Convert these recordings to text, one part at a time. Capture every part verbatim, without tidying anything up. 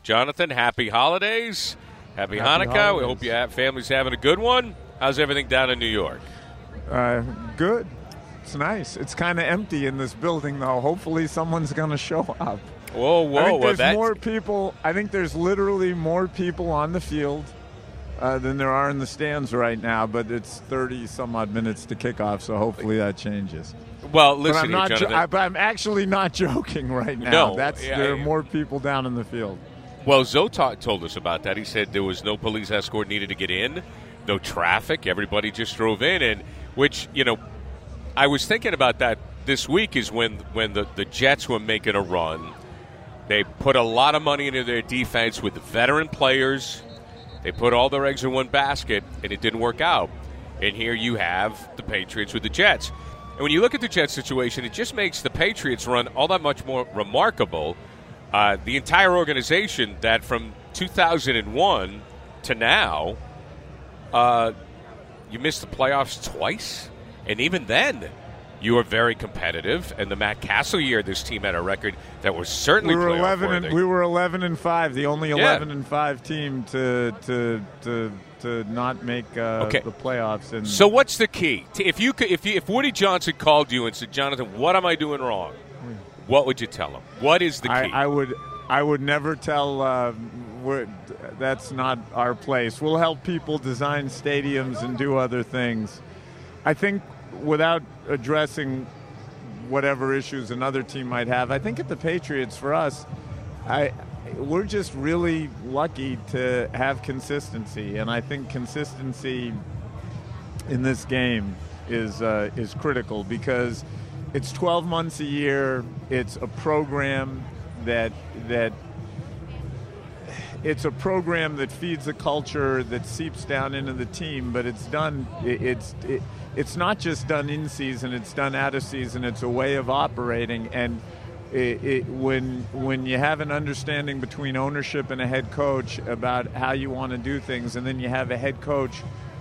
Jonathan, happy holidays. Happy, happy Hanukkah. holidays. We hope your family's having a good one. How's everything down in New York? Uh, good. It's nice. It's kind of empty in this building, though. Hopefully someone's going to show up. Whoa, whoa. I think well, there's that... more people. I think there's literally more people on the field uh, than there are in the stands right now, but it's thirty some odd minutes to kickoff, so hopefully that changes. Well, listen, but I'm, here, not Jonathan. Jo- I, but I'm actually not joking right now. No, That's yeah, there are I- more people down in the field. Well, Zotok told us about that. He said there was no police escort needed to get in, no traffic. Everybody just drove in, and which, you know, I was thinking about that this week is when, when the, the Jets were making a run. They put a lot of money into their defense with the veteran players. They put all their eggs in one basket, and it didn't work out. And here you have the Patriots with the Jets. And when you look at the Jets situation, it just makes the Patriots run all that much more remarkable. Uh, the entire organization that from two thousand one to now, uh, you missed the playoffs twice. And even then, you were very competitive. And the Matt Castle year, this team had a record that was certainly we were playoff eleven and worthy. we were eleven and five, the only Yeah. eleven and five team to to to to not make uh, Okay. the playoffs. And So what's the key? T- If you could, if you, if Woody Johnson called you and said, Jonathan, what am I doing wrong? What would you tell him? What is the key? I, I would I would never tell. Uh, we're, that's not our place. We'll help people design stadiums and do other things. I think without addressing whatever issues another team might have, I think at the Patriots, for us, I we're just really lucky to have consistency, and I think consistency in this game is uh, is critical because it's twelve months a year. It's a program that that it's a program that feeds a culture that seeps down into the team, but it's done. It, it's it, it's not just done in season. It's done out of season. It's a way of operating, and it, it, when when you have an understanding between ownership and a head coach about how you want to do things, and then you have a head coach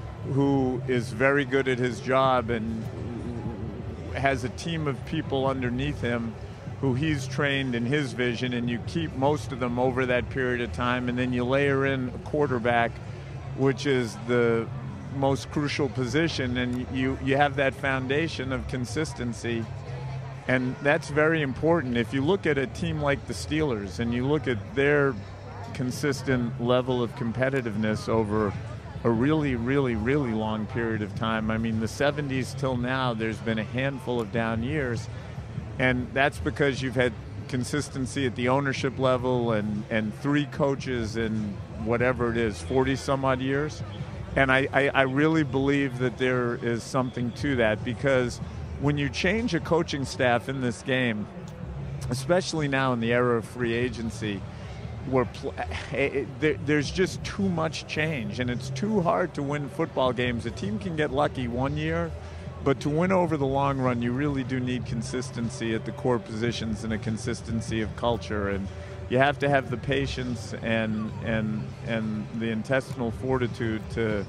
who is very good at his job and has a team of people underneath him who he's trained in his vision, and you keep most of them over that period of time, and then you layer in a quarterback, which is the most crucial position, and you, you have that foundation of consistency, and that's very important. If you look at a team like the Steelers and you look at their consistent level of competitiveness over a really, really, really long period of time. I mean, the seventies till now, there's been a handful of down years, and that's because you've had consistency at the ownership level and, and three coaches in whatever it is, forty some odd years. And I, I, I really believe that there is something to that, because when you change a coaching staff in this game, especially now in the era of free agency, where pl- it, there, there's just too much change, and it's too hard to win football games. A team can get lucky one year, but to win over the long run, you really do need consistency at the core positions and a consistency of culture, and you have to have the patience and and and the intestinal fortitude to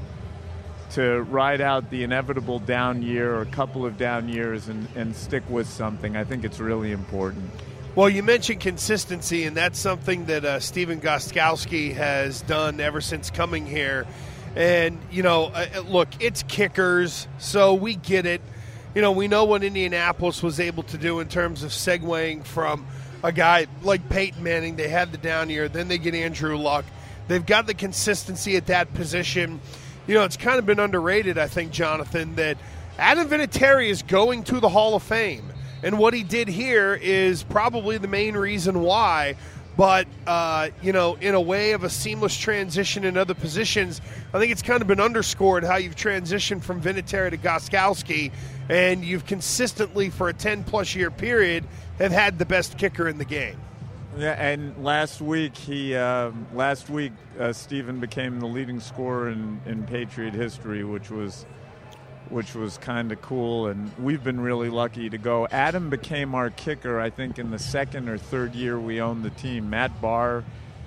to ride out the inevitable down year or a couple of down years and, and stick with something. I think it's really important. Well, you mentioned consistency, and that's something that uh, Stephen Gostkowski has done ever since coming here. And, you know, uh, look, it's kickers, so we get it. You know, we know what Indianapolis was able to do in terms of segueing from a guy like Peyton Manning. They had the down year, then they get Andrew Luck. They've got the consistency at that position. You know, it's kind of been underrated, I think, Jonathan, that Adam Vinatieri is going to the Hall of Fame. And what he did here is probably the main reason why. But, uh, you know, in a way of a seamless transition in other positions, I think it's kind of been underscored how you've transitioned from Vinatieri to Gostkowski, and you've consistently, for a ten-plus year period, have had the best kicker in the game. Yeah, and last week, he uh, last week uh, Stephen became the leading scorer in, in Patriot history, which was which was kind of cool, and we've been really lucky to go. Adam became our kicker, I think, in the second or third year we owned the team. Matt Barr,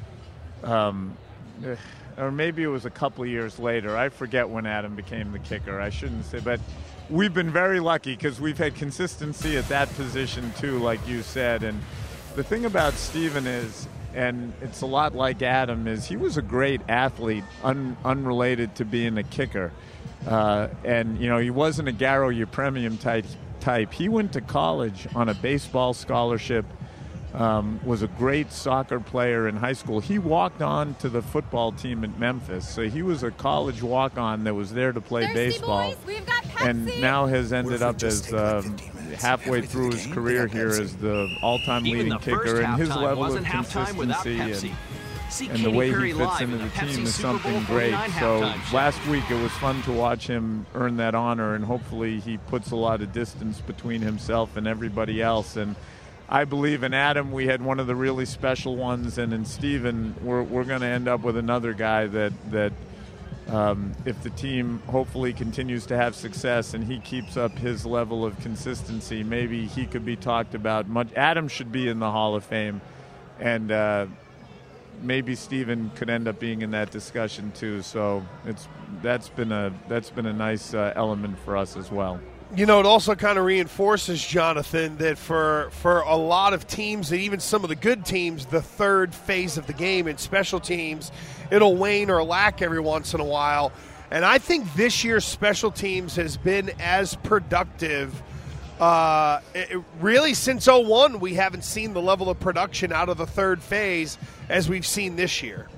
um, or maybe it was a couple of years later. I forget when Adam became the kicker. I shouldn't say, but we've been very lucky because we've had consistency at that position too, like you said. And the thing about Stephen is, and it's a lot like Adam, is he was a great athlete, un, unrelated to being a kicker. Uh, and, you know, he wasn't a Garo Yepremian type, type. He went to college on a baseball scholarship, um, was a great soccer player in high school. He walked on to the football team at Memphis. So he was a college walk-on that was there to play Thirsty baseball. boys, we've got Pepsi. And now has ended up as um, halfway through his career here as the all-time Even leading the kicker. first And his halftime level of wasn't halftime without consistency Pepsi. and, See and the Katy way Perry he fits live into in the the Pepsi team is Super Bowl something great. forty-nine So halftime show. last week it was fun to watch him earn that honor, and hopefully he puts a lot of distance between himself and everybody else. And I believe in Adam, we had one of the really special ones, and in Steven, we're, we're going to end up with another guy that, that um, if the team hopefully continues to have success and he keeps up his level of consistency, maybe he could be talked about much. Adam should be in the Hall of Fame, and uh, maybe Steven could end up being in that discussion too. So it's that's been a that's been a nice uh, element for us as well. You know, it also kind of reinforces, Jonathan, that for for a lot of teams, and even some of the good teams, the third phase of the game in special teams, it'll wane or lack every once in a while. And I think this year's special teams has been as productive. Uh, it, really, since oh one, we haven't seen the level of production out of the third phase as we've seen this year.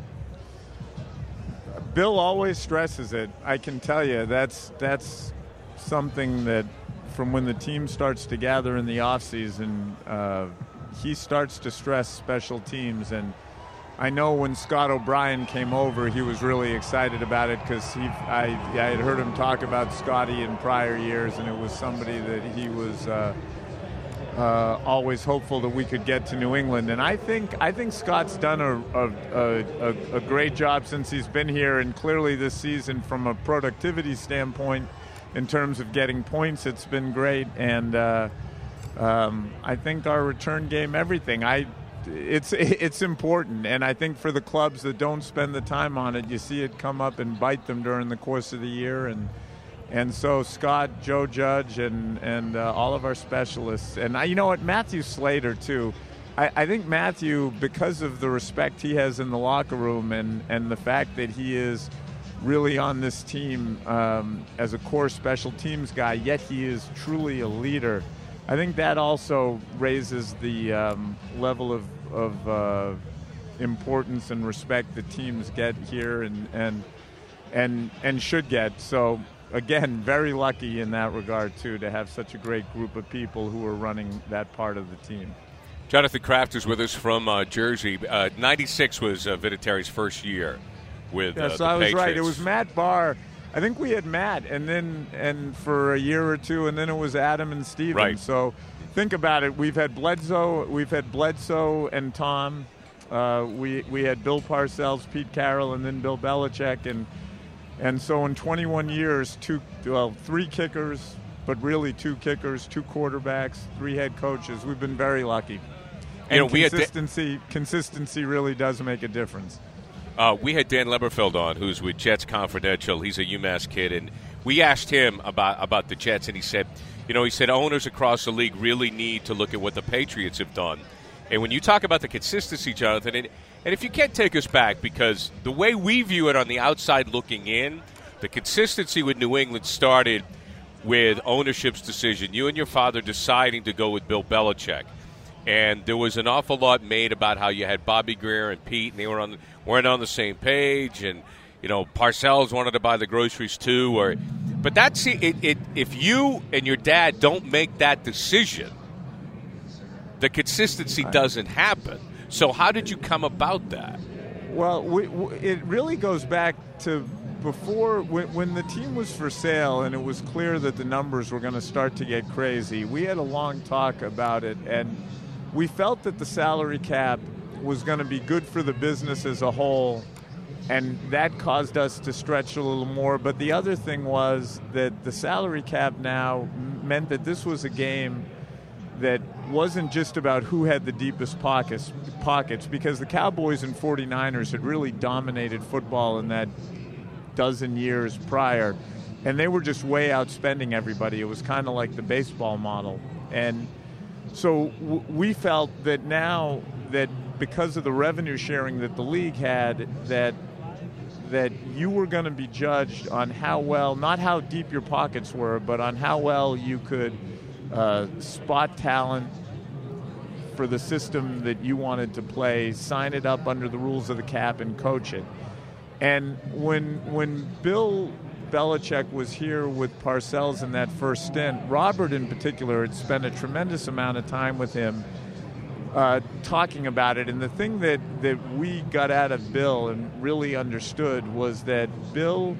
Bill always stresses it. I can tell you that's that's something that from when the team starts to gather in the offseason, uh, he starts to stress special teams. And I know when Scott O'Brien came over, he was really excited about it because he I, I had heard him talk about Scotty in prior years, and it was somebody that he was uh, uh, always hopeful that we could get to New England. And I think I think Scott's done a, a, a, a great job since he's been here, and clearly this season from a productivity standpoint, in terms of getting points, it's been great. And uh, um, I think our return game, everything, I it's it's important. And I think for the clubs that don't spend the time on it, you see it come up and bite them during the course of the year. And and so Scott, Joe Judge, and and uh, all of our specialists, and I, you know what, Matthew Slater too. I, I think Matthew, because of the respect he has in the locker room, and and the fact that he is really on this team um, as a core special teams guy, yet he is truly a leader. I think that also raises the um, level of, of uh, importance and respect that teams get here and and and and should get. So again, very lucky in that regard too, to have such a great group of people who are running that part of the team. Jonathan Kraft is with us from uh, Jersey. Uh, ninety-six was uh, Vinatieri's first year with yeah, uh, so the I was Patriots. right. It was Matt Barr. I think we had Matt, and then and for a year or two, and then it was Adam and Steven. Right. So think about it. We've had Bledsoe. We've had Bledsoe and Tom. Uh, we we had Bill Parcells, Pete Carroll, and then Bill Belichick, and and so in twenty-one years, two well three kickers, but really two kickers, two quarterbacks, three head coaches. We've been very lucky. And You know, we had consistency consistency really does make a difference. Uh, we had Dan Leberfeld on, who's with Jets Confidential. He's a UMass kid, and we asked him about, about the Jets, and he said, you know, he said owners across the league really need to look at what the Patriots have done. And when you talk about the consistency, Jonathan, and, and if you can't take us back, because the way we view it on the outside looking in, the consistency with New England started with ownership's decision. You and your father deciding to go with Bill Belichick. And there was an awful lot made about how you had Bobby Greer and Pete, and they were on weren't on the same page. And you know, Parcells wanted to buy the groceries too. Or, but that's it, it. If you and your dad don't make that decision, the consistency doesn't happen. So how did you come about that? Well, we, we, it really goes back to before when, when the team was for sale, and it was clear that the numbers were going to start to get crazy. We had a long talk about it, and we felt that the salary cap was going to be good for the business as a whole, and that caused us to stretch a little more. But the other thing was that the salary cap now meant that this was a game that wasn't just about who had the deepest pockets, pockets because the Cowboys and forty-niners had really dominated football in that dozen years prior, and they were just way outspending everybody. It was kind of like the baseball model. And so w- we felt that now that because of the revenue sharing that the league had, that that you were going to be judged on how well, not how deep your pockets were, but on how well you could uh, spot talent for the system that you wanted to play, sign it up under the rules of the cap, and coach it. And when when Bill Belichick was here with Parcells in that first stint, Robert in particular had spent a tremendous amount of time with him uh, talking about it. And the thing that, that we got out of Bill and really understood was that Bill,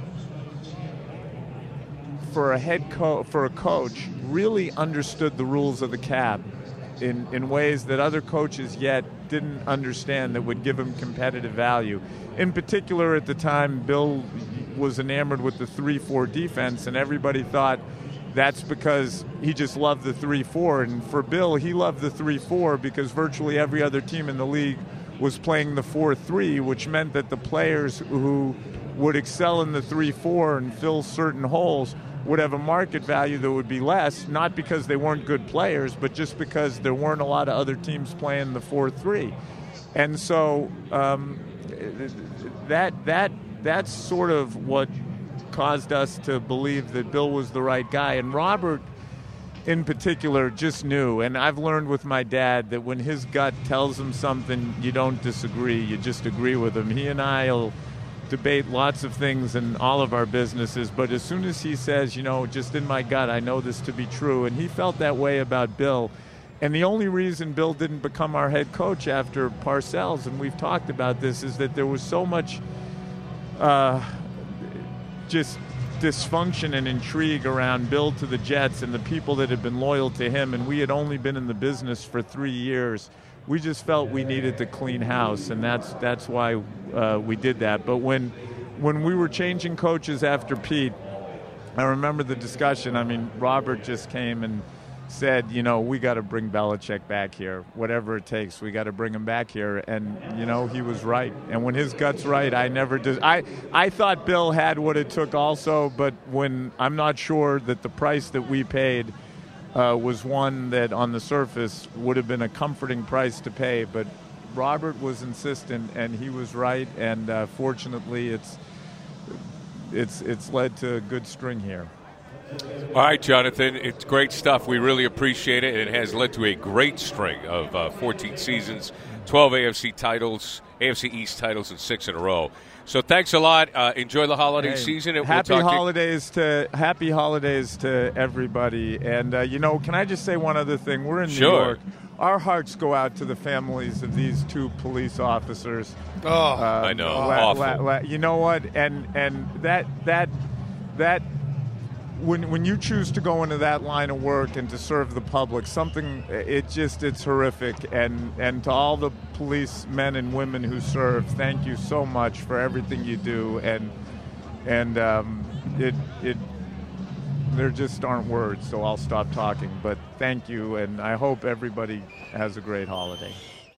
for a head co- for a coach, really understood the rules of the cap in, in ways that other coaches yet didn't understand that would give him competitive value. In particular, at the time, Bill was enamored with the three four defense, and everybody thought that's because he just loved the three four. And for Bill, he loved the three four because virtually every other team in the league was playing the four three, which meant that the players who would excel in the three four and fill certain holes would have a market value that would be less, not because they weren't good players, but just because there weren't a lot of other teams playing the four three. And so um, that that that's sort of what caused us to believe that Bill was the right guy. And Robert, in particular, just knew. And I've learned with my dad that when his gut tells him something, you don't disagree, you just agree with him. He and I will debate lots of things in all of our businesses, but as soon as he says, you know, just in my gut, I know this to be true, and he felt that way about Bill. And the only reason Bill didn't become our head coach after Parcells, and we've talked about this, is that there was so much uh, just dysfunction and intrigue around Bill to the Jets and the people that had been loyal to him, and we had only been in the business for three years. We just felt we needed to clean house, and that's that's why uh, we did that. But when when we were changing coaches after Pete, I remember the discussion. I mean, Robert just came and said, you know, we got to bring Belichick back here. Whatever it takes, we got to bring him back here. And, you know, he was right. And when his gut's right, I never did. I, I thought Bill had what it took also, but when I'm not sure that the price that we paid uh, was one that on the surface would have been a comforting price to pay. But Robert was insistent, and he was right. And uh, fortunately, it's it's it's led to a good string here. All right, Jonathan, it's great stuff. We really appreciate it. It has led to a great string of uh, fourteen seasons, twelve A F C titles, A F C East titles, and six in a row. So thanks a lot. Uh, enjoy the holiday hey, season. And happy we'll talk holidays to, to happy holidays to everybody. And uh, you know, can I just say one other thing? We're in New sure. York. Our hearts go out to the families of these two police officers. Oh, uh, I know. La, Awful. La, la, you know what? And and that that that. When when you choose to go into that line of work and to serve the public, something, it just, it's horrific. And, and to all the police men and women who serve, thank you so much for everything you do. And and um, it it there just aren't words, so I'll stop talking. But thank you, and I hope everybody has a great holiday.